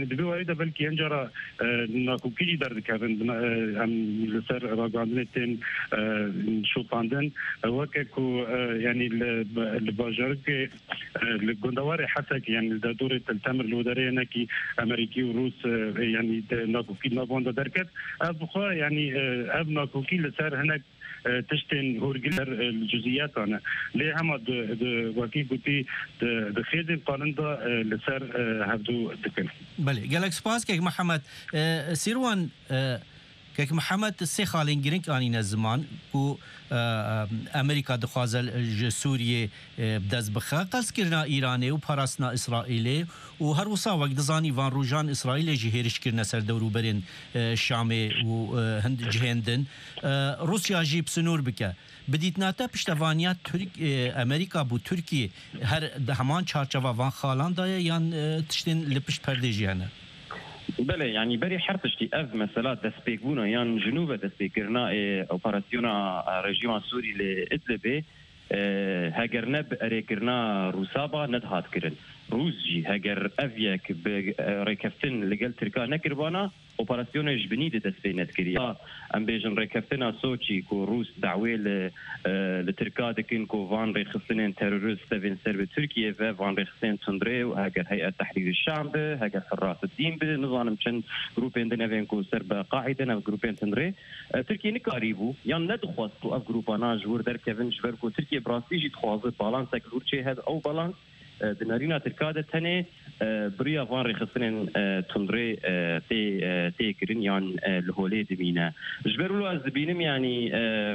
Speaker 20: ده بلکه انجرا ناکوکی در دکردن هم لسر راگاندنتین شوپاندن وقت کو یعنی الباجر که الجندوار حسك يعني ده دور التمر الودارية نكي أمريكي وروس يعني ناكوكي نابون دركت أبخوا يعني أب ناكوكي لسر هناك تشتن هورجلر الجزئيات أنا ليه هم د وكي قلتي د خيزن قانوندا لسر هبدو دكن.
Speaker 18: بله جالك سباس كيك محمد سيروان كيك محمد سي خالين جرينك آنين الزمان كو امریکا دخوازل سوریه بدز بخا قص کرنا ایرانی و پاراستنا اسرائیلی و هر وصا وقت دزانی وان روجان اسرائیل جهیرش کرنا سر دورو برین شام و هند جهندن روسیا جیب سنور بکه بدیت ناتا پشتوانیات ترک امریکا بو ترکیه هر همان چارچوه وان خالان دایه یان تشتین لپش پرده جهنه
Speaker 19: بله يعني بري حرتشتي اف مثلا تسبيكونا يعني جنوب تسبيكرنا اوبراسيونا رجيم سوري لادلب هاجرنا بريكرنا روسابا ندهات كرن روسجي هاجر افيك بريكفتن لقل تركا نكربانا اوبراسيون جبني دي تسبينت كريا ام بيجن ريكفتنا سوتشي كو روس دعويل لتركا دكين كو فان ريخفتن تيرورست سفين سرب تركيا فان ريخفتن تندري وهاجر هيئه تحرير الشعب هاجر حراس الدين بنظام كان جروبين دنافين كو سرب قاعده ناف جروبين تندري تركيا نكاريبو يعني ندخوست اف جروبانا جور در كيفن جبركو تركيا براستيجي تخوازت بالانس كلورتشي هذا او بالانس دنارينا تركاده تنه بريا فان ريخصن تندري تي تي كرين يعني الهولي دمينا جبرلو الزبينم يعني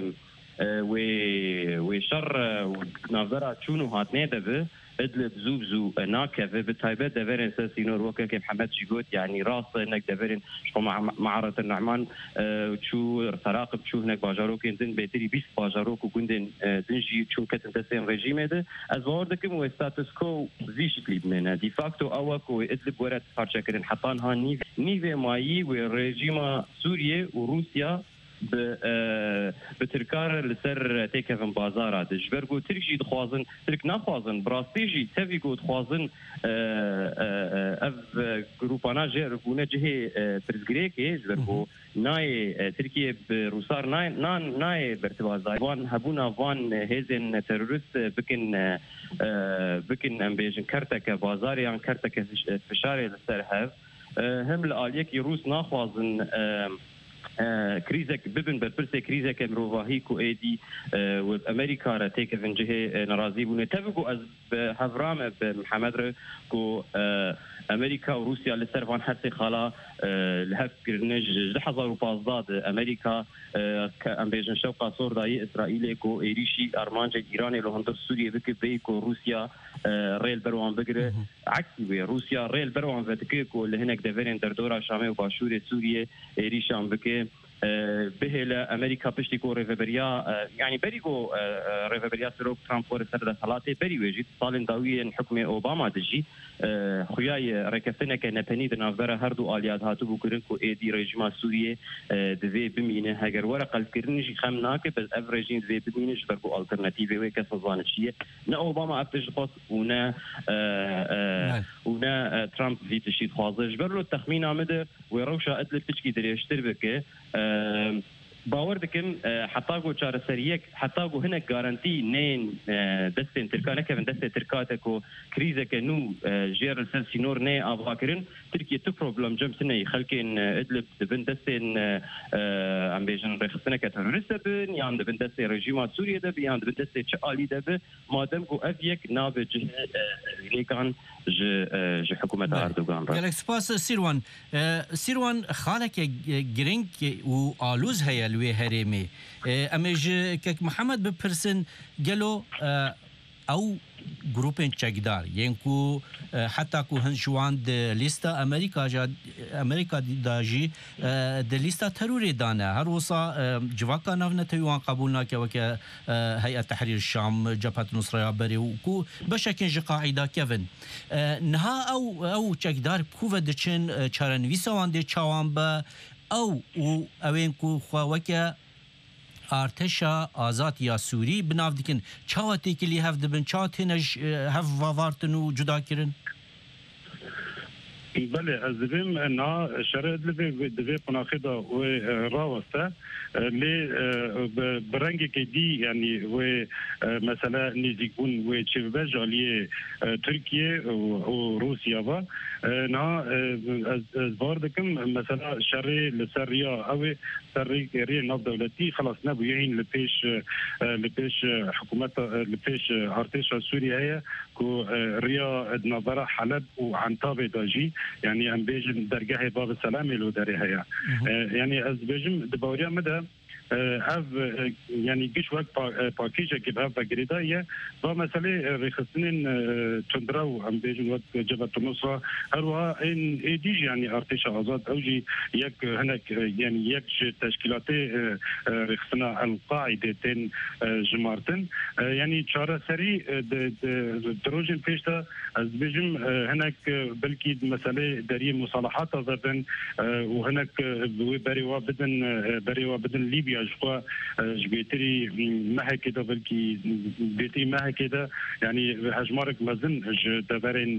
Speaker 19: و وشر نظرة شنو هاتنه دبه ادلب زوبزو ناكفه بتايبه دفرن ساسينور وكك محمد شيقوت يعني راس انك دفرن شو معرة النعمان شو تراقب شو هناك باجاروك انتن بيتري بيس باجاروك وكندن دنجي شو كتن تسين رجيم هذا ازواردكم وستاتس كو زيش تليب منها دي فاكتو اوك وادلب ورد بارشاكرين حطانها نيف نيفي مايي ورجيم سوريا وروسيا بتركار لسر تيكفن بازارا دجبرغو تركجي دخوازن ترك ناخوازن براستيجي تفيغو دخوازن اف جروبانا جربونا جهي برزغريكي جبرغو ناي تركيا بروسار ناي نان ناي برتوازاي وان هبونا وان هيزن تيرورست بكن بكن امبيجن كرتك بازاريان كرتك فشاري لسر هاف هم الاليك روس ناخوازن كريزك ببن بربرسي كريزك مروفاهيكو ايدي وامريكا را تيك فين جهه نرازي بونه تبقو از هفرام بمحمد كو امريكا وروسيا لسرفان حتى خلا لهف كرنج لحظه وبازداد امريكا ام بيجن شوقا صور داي اسرائيل كو ايريشي ارمانج ايران لو هندر سوريا بك بيكو روسيا ريل بروان بقره عكسي روسيا ريل بروان فتكيكو اللي هناك دفرين دردورا شامي وباشور سوريا ايريشان بك بهلا امريكا بشتكو ريفبريا يعني بريغو ريفبريا سروك ترامب ورسر صلاتي بري وجد صالن داويا حكم اوباما دجي خوياي ركفتنا كنبني دنافبر هردو اليات هاتو بكرنكو ايدي ريجما سوريا دفي بمينه هاجر ورق الكرنجي خمناك بس افريجين دفي بمينه جبركو الترناتيف ويكس زانشيه نا اوباما افتش خاص ونا ونا ترامب في تشيد خاصه جبرلو التخمين عمده وروشا ادل تشكي دريشتر بك باور دكم حتاقو چار سريك حتاقو هنا جارانتي نين دستين تركانا كيفن دستين تركاتكو كريزك نو جير سلسينور ني افاكرين تركيا تو بروبلم جمسني خلكين ادلب دبن دستين ام بيجن رخصنا كترورست بن يعني دبن دستين رجيم سوريا دب يعني دبن دستين شالي دب مادام كو افيك نافج ليكان ج ج حكومه اردوغان
Speaker 18: قالك سباس سيروان سيروان خالك جرينك والوز هي الوي هرمي امج كك محمد ببرسن قالوا او جروبين تشاكدار ينكو حتى كو هنشوان د ليستا امريكا جا امريكا داجي د ليستا تروري دانا هر وصا جواكا نافنا تيوان قبولنا كوك هيئه تحرير الشام جبهه نصره بري وكو بشكل قاعده كيفن نها او او تشاكدار كوفا دچن چارن ويسوان دي چاوان با او اوين كو خواوكا ارتشا آزاد یا سوری بناف دکن چاواتی کلی هف دبن چاواتینش هف وارتن و جدا کرن
Speaker 20: بله از دبیم نا شرط لبی دبی پناخدا و راوسته لی برنگ که دی یعنی و مثلا نزدیکون و چه بجالی ترکیه و روسیا و نا از باردکم مثلا شرط لسریا او سری ری ناف دولتی خلاص نبویین لپیش لپیش حکومت لپیش ارتش سوریه کو ریا نظر حلب و عنتاب داجی يعني ام بيجم درجه باب السلام لو داري هيا يعني از بيجم دبوريا مدى اف يعني قش وقت باكيجه كيف هذا جريدايه فمثلا رخصنين تندراو ام بيجن وقت جبهه النصره هروها ان ايديج يعني ارتش ازاد اوجي يك هناك يعني يك تشكيلات رخصنا القاعده تن جمارتن يعني شارع سري دروجن بيشتا از بيجم هناك بلكي مساله داريه مصالحات ازادن وهناك بريوا بدن بريوا بدن ليبيا جوا جبيتري ما هكذا بلكي بيتي ما هكذا يعني هجمارك مازن دبرين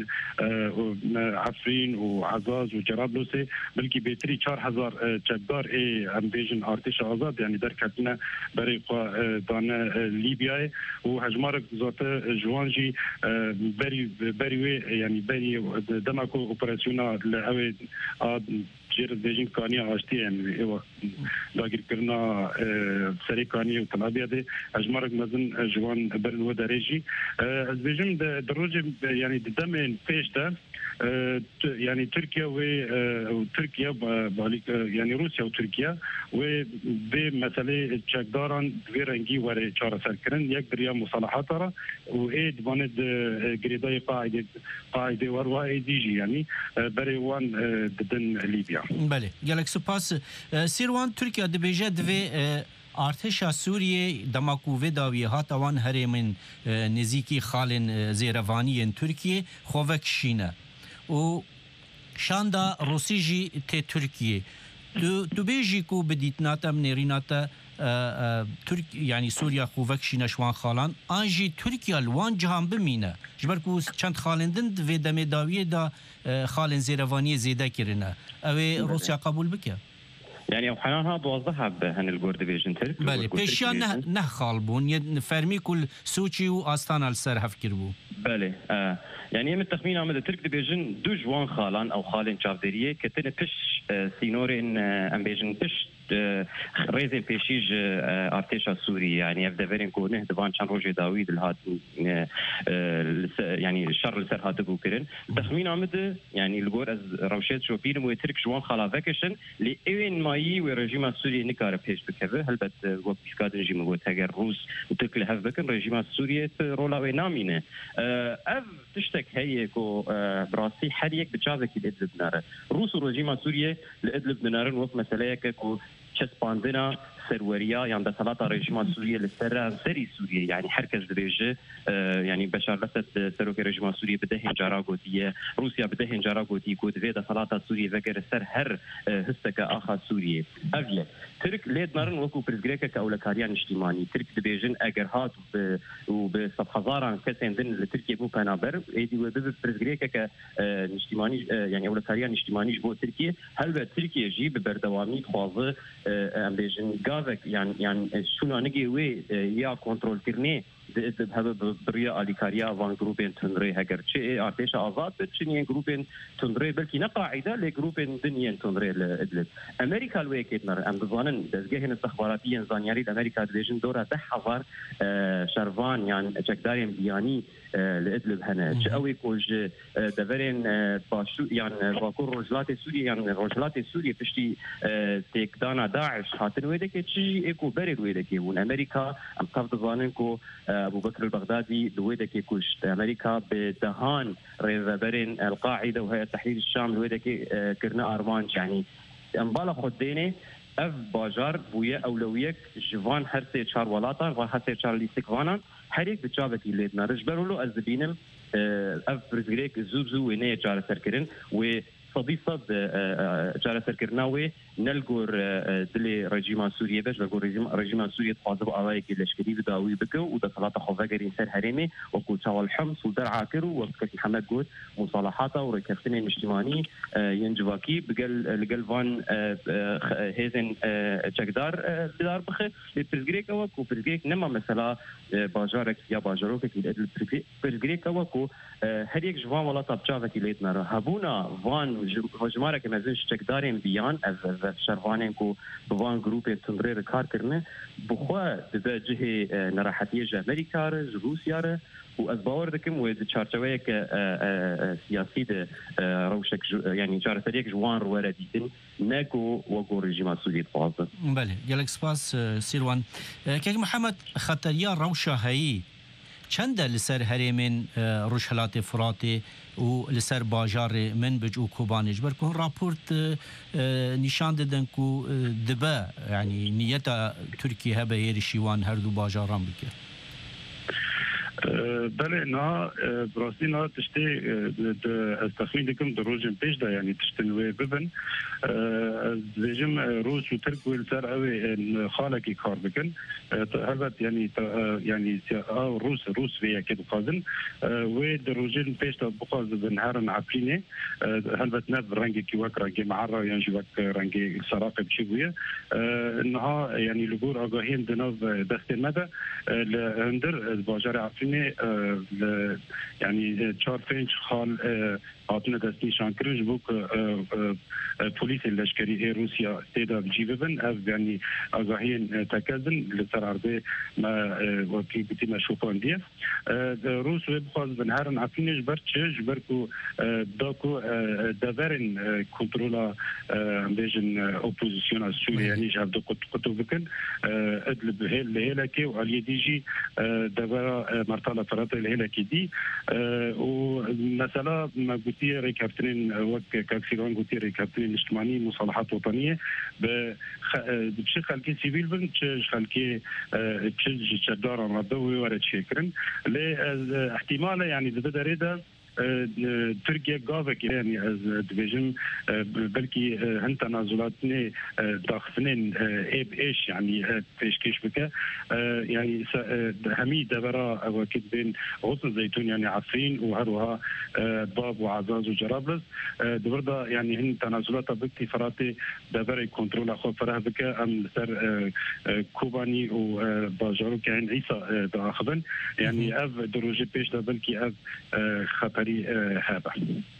Speaker 20: عفرين وعزاز وجرابلوسي بلكي بيتري چهار هزار چقدار اي ام بيجن ارتش آزاد يعني دركتنا بري دانا ليبيا وهجمارك ذات جوانجي بري بري يعني بري دمكو اوبراسيونا لاوي جير بيجين كانيا اشتي يعني ايوا داغير كرنا سري كانيا وطلابيا دي اجمارك مازن جوان برن وداريجي از بيجم دروج يعني دمن فيشتا يعني تركيا وتركيا يعني روسيا وتركيا وبمساله تشكداران بيرنجي ورا چهار سركرن يك دريا مصالحات را وايد باند جريداي قاعده قاعده وروا ديجي يعني بريوان بدن ليبيا
Speaker 18: بله گلک سپاس سیروان ترکیه دبیجه دوی ارتشا سوریه دماکووه داویه هات اوان هرمن نزیکی خالن زیروانی ترکیه خوک شینه و شاندا روسیجی ته ترکیه دو دبیجی کو بدیتناتا منریناتا ترک يعني سوريا خوفك شي نشوان خالان انجي تركيا الوان جهان بمينه جبركو چند خالندن في دمي داويه دا خالن زيرواني زيده كرنا او روسيا قبول بك
Speaker 19: يعني وحنان ها بوظها بهن الجورد بيجن ترك
Speaker 18: بله بيشان نه نه خالبون فرمي كل سوتشي واستانا السر هفكربو
Speaker 19: بله آه يعني من التخمين عمد ترك بيجن دو جوان خالان او خالن شافدريه كتن بش سينورين ام بيجن بش ريزن بيشيج ارتشا سوري يعني افدفرين كو نهدفان شان روجي داويد الهات يعني الشر السر هاتبو كرن تخمين عمد يعني الجور از روشيت شوبين مو ترك جوان خلا فاكشن لي اين ماي ورجيم السوري نكار بيش بكفه هلبت وقت سكاد رجيم وقت هاجر روس وترك لهف بكن رجيم السوري رولا وينامينه اف تشتك هي كو براسي حريك بتشافك الادلب نار روس ورجيم السوري الادلب نار وقت مساله كو چسپاندنا سروريا يعني دسالات رژیم سوریه لسر سری سوریه يعني حركز درجه يعني بشار لست سروك رژیم سوریه بده هنجارا گوتیه روسيا بده هنجارا گوتی گوت وی دسالات سوریه وگر سر هر هستك اخا سوریه اجل ترك ليد نارن وكو برزغريكا كاولكاريان اجتماعي ترك دبيجن اگر هات وبصفحزاران كسين دن لتركيا بو بنابر ايدي وبز برزغريكا ك اجتماعي يعني اولكاريان اجتماعي بو تركيا هل تركيا جي ببردوامي خوازه ام بيجن غافك يعني يعني شنو نجي وي يا كنترول كرني هذا بريا اليكاريا وان جروبين تندري هاجر شيء ارتش ازاد بتشني جروبين تندري بلكي نقاعده لجروبين دنيا تندري الادلب امريكا الويكيتنر ام بظنن دزجهن استخباراتيا زانياري امريكا ديفيجن دوره تحضر شرفان يعني جكداريم بياني الادلب هنا شقوي كوج دفرين باشو يعني باكور رجلات سوريا يعني رجلات سوريا بشتي تيكدانا داعش هاتن ويدك تشي ايكو بريد ويدك وامريكا ام قفض ظاننكو ابو بكر البغدادي دويدك كوش امريكا بدهان ريفبرين القاعده وهي تحرير الشام دويدك كرنا ارمان يعني امبالا خديني اف باجار بويا اولويك جوان هرسي چار ولاتا و هرسي چار ليستكوانا هريك بتشابتي ليدنا رجبرولو از بينم اف برزغريك زوزو وني چار سركرين و صدي صد جارة سركرناوي نلقور دلي رجيم سوريا باش لقور رجيم رجيم سوريا تخاطب أوايك الاشكالي بداوي بكو وده صلاة خوفاجرين سر هرمي وكل شوال الحمص ودر عاكرو وكيف محمد قول مصالحاته وركفتني الاجتماعي ينجواكي بقل لقل فان هيزن جقدار بدار بخ لبرزجريك أوكو برزجريك نما مثلا باجارك يا باجاروك كده برزجريك أوكو هريك جوان ولا طبجة في ليتنا هبونا فان هجمارك مازنش جقدارين بيان از شروانين كو بوان جروب تمرير كار كرنا بخوا ده جهة نراحتية أمريكا روسيا وأسباور ذكم وإذا شارتويك سياسي ده روشك يعني شارتويك جوان روارديتن ناكو وقو رجيم السوري تفاصل.
Speaker 18: بله جالك سباس سيروان كيك محمد خطريا روشة هاي چند لسر هرمین روشهلات فراتی و لسر باجار منبج و کوبانج برکن راپورت نشان دادن کو دبا يعني نیت ترکیه هبه هیرشیوان هر دو باجاران بکر.
Speaker 20: بله نه براستی نه تشتی از تخمین دکم در روزن پیش ده یعنی تشتنوی ببن از ویژم روس و ترک ویل سر اوی خاله کی کار بکن هلبت یعنی یعنی روس روس ویا که بخوازن و در روزن پیش ده بخواز بن هرن عفرینه هلبت نف رنگی کی وک رنگی معرا یعنی وک رنگی سراق بشویه انها یعنی لبور آگاهی دناف دست مده لهندر باجار عفرینه يعني تشار فينش خال عطنا دستي شانكرج بوك بوليس اللشكري روسيا استيدا بجيبن اف يعني اغاهين تكازن لتراربي ما وكي بتي ما شوفون دي روس وبخاز بنهارن عفينش برتش بركو داكو دافرن كنترولا بيجن اوبوزيسيون السوري يعني جاب دو كتبكن ادلب هيلكي وعلي ديجي دافرا مرتلا فرات الهيلكي دي ومثلا ما قلتي ريكابترين وك كاكسيرون قلتي ريكابترين اجتماعي مصالحات وطنيه بشي خلكي سيفيل بن خلكي تشج تشدار مدوي ورا تشكرن ل احتمال يعني بدا ريدا تركيا قافك يعني از ديفيجن بلكي هن تنازلاتني داخلين ايب ايش يعني فيش كيش بك يعني همي دبرا وكد بين غصن زيتون يعني عفرين وهروها باب وعزاز وجرابلس دبردا يعني هن تنازلات بكتي فراتي دبر كنترول اخو فرح بك ام سر كوباني وباجارو كان عيسى داخبن يعني اف دروجي بيش بلكي اف خطر هابه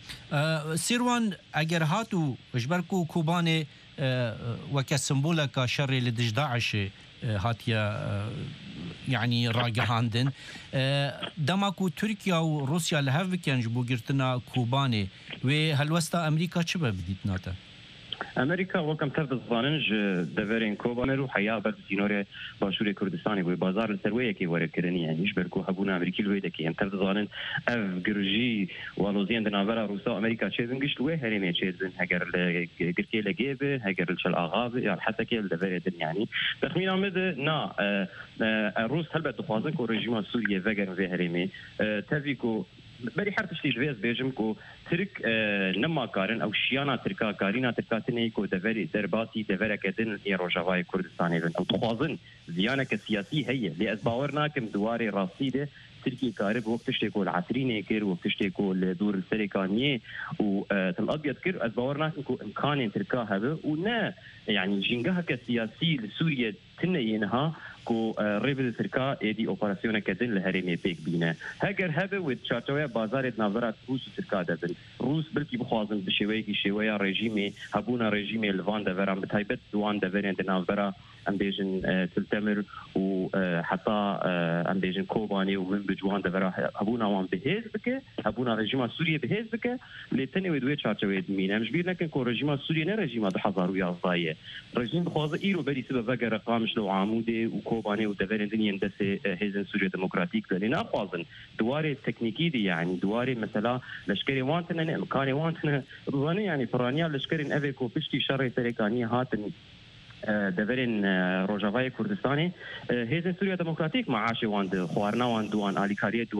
Speaker 18: سيروان اگر هاتو اجبركو كوباني وكسمبولا كشر لدج داعش هاتيا يعني راجعاندن دماكو تركيا وروسيا لهف كان جبو قرتنا كوباني وهلوستا امريكا شبه بديت ناتا
Speaker 19: امریکا وکم تفت زاننج دورین کوبانه رو حیا بر دینور باشور کردستانی و بازار سرویه کی ور کرنی یعنی ايش برکو هبون امریکی لویده کی ام تفت زانن اف گرجی والوزین دناورا روسا امریکا چیزن گشت و هرمی چیزن هگر گرکی لگیبه هگر چل اغاب یا حتی کی دورید یعنی تخمین آمد نا روس هلبت خوازن کو رژیم سوریه وگر و هرمی تفیکو بري حرتش لي جويز بيجم كو ترك نما كارن او شيانا تركا كارينا تركاتني كو دفري درباتي دفري كدن روجاواي كردستاني او تخوازن زيانه كسياسي هي لاسباورنا كم دواري راسيده تركي كارب وقت تشتكو العتريني كير وقت تشتكو الدور السريكانيه وتل ابيض كير اسباورنا كو امكان تركا هذا ونا يعني جنجها كسياسي لسوريا تنينها كو ريبل تركا ايدي اوبراسيون كدن لهرمي بيك بينا هاجر هذا وتشاتويا بازار نظرات روس تركا دبل روس بلكي بخوازن بشوي شويه ريجيمي هبونا ريجيمي الفان دفرام بتايبت دوان دفرين دنافرا ام بيجن تلتمر وحتى ام بيجن كوباني ومن بجوان دفرا هبونا وان بهيز بك هبونا ريجيم سوريا بهيز بك لتني ودوي تشاتويا مين مش بينا كن كو ريجيم سوريا نه ريجيم ده حزار ويا ضايه ريجيم بخواز ايرو بدي سبب فقر رقامش لو عمودي وكوباني ودفرين دنيا ندسه هيزن سوريا ديمقراطيك لنا خوازن دواري تكنيكي دي يعني دواري مثلا لشكري وانتنا امكاني وانتنا رواني يعني فرانيا لشكري افيكو بشتي شر تركاني هاتن دفرين روجاواي كردستاني هيزن سوريا ديمقراطيك معاشي واند خوارنا وان دوان اليكاريه دوان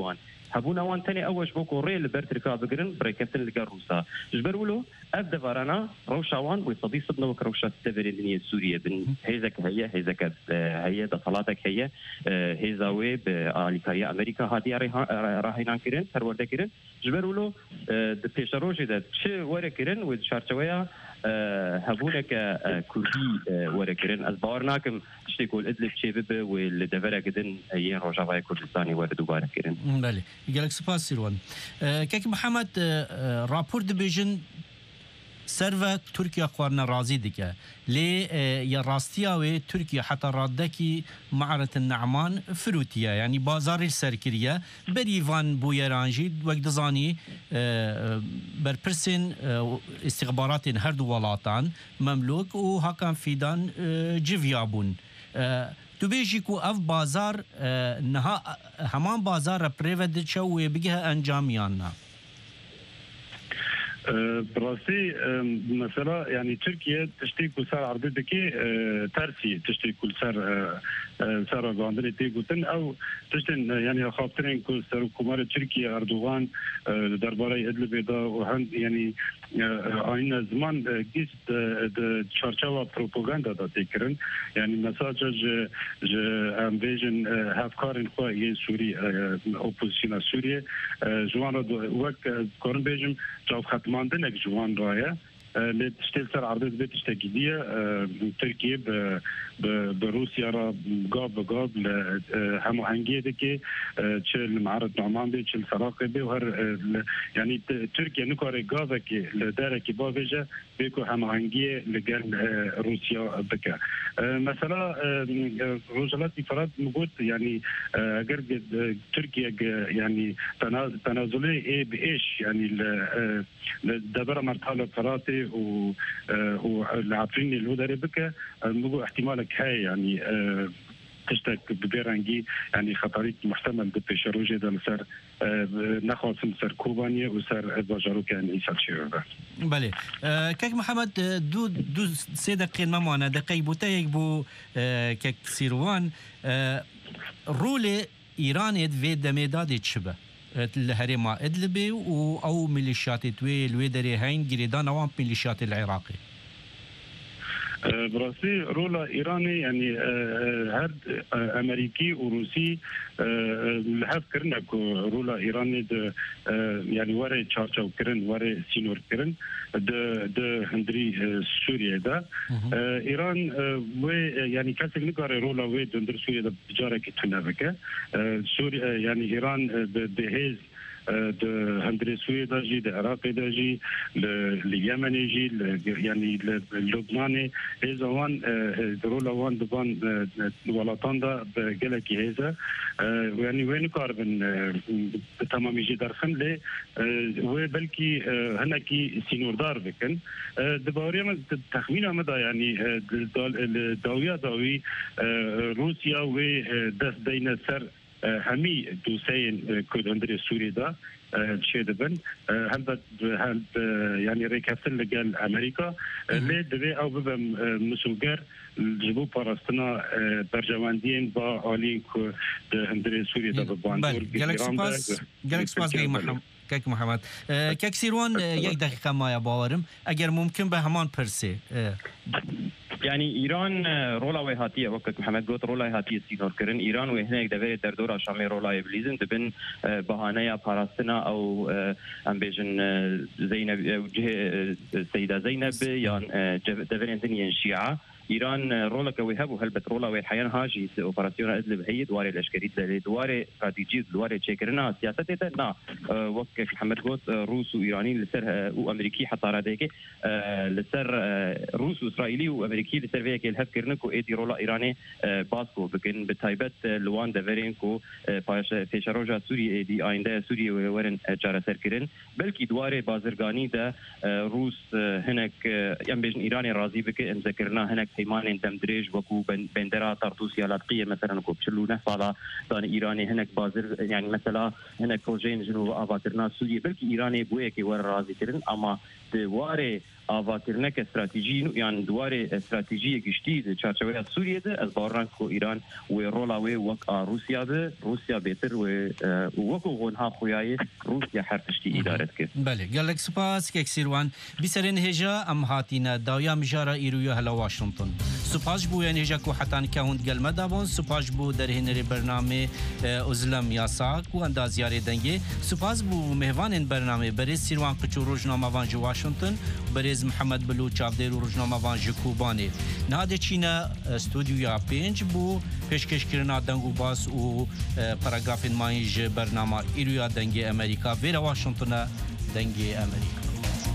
Speaker 19: هبونا وان تاني اوش بوكو ريل برتركا بقرن بريكفتن لقى روسا جبرولو ابدا فارانا روشاوان ويصدي صدنا وكروشا تفري الدنيا السوريه بن هيزك هي هيزك هي دخلاتك هي هيزاوي باليكايا امريكا هذه راهينا كيرن ثروه كيرن جبرولو دبيشروجي ده شي ورا كيرن وشارتويا هبونك كردي وركرن از باورناكم تشتكول ادلب شباب والدفرة كدن ين رجاء كردستاني ورد دوباره كرن.
Speaker 18: بله. جالك سپاس سیروان. كيك محمد رابور دبيجن سرفا تركيا قوارنا رازي دكا لي يا راستيا و تركيا حتى رادكي معرة النعمان فروتيا يعني بازار السركرية بريفان بويرانجي وقت دزاني بربرسن استخبارات هردو ولاتان مملوك وهاكان فيدان جيفيابون تبيجي كو اف بازار نها همان بازار بريفد شو بيجها انجاميانا
Speaker 20: براسي مثلا يعني تركيا تشتي كل سعر عرضتك ترسي تشتي كل سعر سعر غاندري تيغوتن او تشتن يعني خاطرين كل سعر كمار تركيا اردوغان درباري ادلب دا وهند يعني عين زمان جيست تشارشوا بروباغندا دا تكرن يعني مساج ج امبيجن هاف كارن خو ين سوري اوبوزيشن سوريا جوان وقت كورن بيجن جواب ختم عندنا جوان رايا لتشتغل سر عرض بيت تشتكيدية تركيا بروسيا را قاب بقاب لهمو هنجيه دكي تشل معرض نعمان بي تشل سراقي بي وهر يعني تركيا نكاري قابك لداركي بافجة بيكو همو هنجيه لقال روسيا بكا مثلا رجلاتي فراد مقود يعني قرد تركيا يعني تنازلي ايه بايش يعني لدبرة مرتالة فراتي و والعفرين اللي هو داري بك نقول احتمالك هاي يعني تشتك ببيرانجي يعني خطريت محتمل ببيشروجي ده لسر نخواص سر كوبانيا وسر باجارو كان يسال شيء
Speaker 18: بله كيك محمد دو دو سيدا قيمة معنا دقيق بوتايك بو كيك سيروان رولي إيران في دميداد تشبه الهريمة إدلبي أو ميليشيات توي الويدري هين جريدان أو ميليشيات العراقي
Speaker 20: براسي رولا إيراني يعني هاد أمريكي وروسي لحد كرنا رولا إيراني يعني ورا تشارشاو كرن ورا سينور كرن د د هندري سوريا دا إيران و يعني كاسك نقارن رولا و دندر سوريا دا بجارة كتنا بك سوريا يعني إيران بهز د هندري سويدا جي د عراق دا جي اليمن جي يعني لبنان هذا وان رولا وان دبان ولاتان دا بجلكي هذا يعني وين كاربن تمام يجي درخن له وبلكي هناكي سينور دار بكن دباريا تخمين مدى يعني الداويه داوي روسيا و دست بين سر همي دوسين كود هندري سوري دا تشيدبن هل هل يعني ريكافتن لقال امريكا ليه دبي او ببا مسوغر جبو باراستنا برجواندين با الين كو هندري سوري دا بباندور
Speaker 18: جالك سباس جالك سباس جاي محمد كيك محمد كيك سيروان يك دقيقة ما يا باورم اگر ممكن به همان برسي
Speaker 19: يعني إيران رولا وهاتية وقت محمد قلت رولا هاتية سينور كرن إيران وهناك دفعة دردورة شامي رولا يبليزن تبن بهانية باراستنا أو أم بيجن زينب السيدة زينب يعني دفعة تانية شيعة إيران رولا كويهب هلبت رولا وحيان هاجي أوبراسيون إدلب هي دواري الأشكالية دواري استراتيجية دواري تشكرنا سياسة نا وقت محمد قلت روس وإيراني لسر وأمريكي حتى راديك لسر روس وإسرائيلي وأمريكي لسر فيك الهب كرنكو إيدي رولا إيراني باسكو بكن بتايبت لوان دفرينكو باش فيشروجا سوري إيدي آينده سوري ورن جارة سر كرن بلكي دواري بازرگاني ده روس هناك يم بيجن إيراني رازي بك انذكرنا هناك هيمان دمدريج وكو بندرا طرطوسيا لاطقيه مثلا كو بشلو نفالا دان ايراني هناك بازر يعني مثلا هناك بروجين جنوب افاترنا سوريا بلكي ايراني بويكي ور رازي كرن اما دواري آواکرنک استراتیژی یان دواره استراتیژی گشتی چارچوبه سوریه ده از باران کو ایران و رولا و وک روسیا به روسیا بهتر و وکو غنها خویای روسیا حرفشتی اداره کرد.
Speaker 18: بله گلک سپاس که سیروان بیسرین هجا ام هاتینا دایا مجارا ایرویا هلا واشنطن سپاس بو یعنی هجا کو حتان که هند گل مدابون سپاس بو در هنری برنامه ازلم یاساک و اندازیار دنگه سپاس بو مهوان برنامه برای سیروان قچو روزنامه وان جو واشنطن برای محمد بلو چاودر و روزنامه وان جکوبانه ناده چینا استودیویا پنج بو پیشکش کرنا دنگو باس و پاراگراف مایج برنامه ایرویا دنگه امریکا ویرا واشنطن دنگه امریکا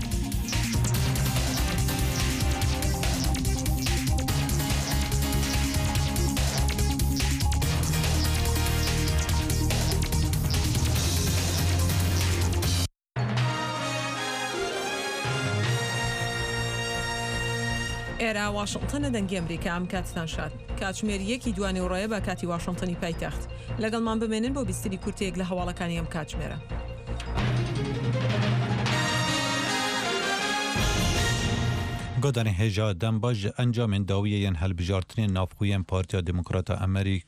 Speaker 2: ئێرە واشنطنە دەنگی ئەمریکا ئەم کاتتان شاد کاتژمێریەکی دوانی و ڕۆیە بە کاتی واشنطنی پایتەخت لەگەڵمان بمێنن بۆ بیستری کورتەیەک لە هەواڵەکانی ئەم کاتژمێرە.
Speaker 21: گۆدانی هێژا دەمباژ ئەنجامên dawiyên helbijartinên navxuyên Partiya Demokrata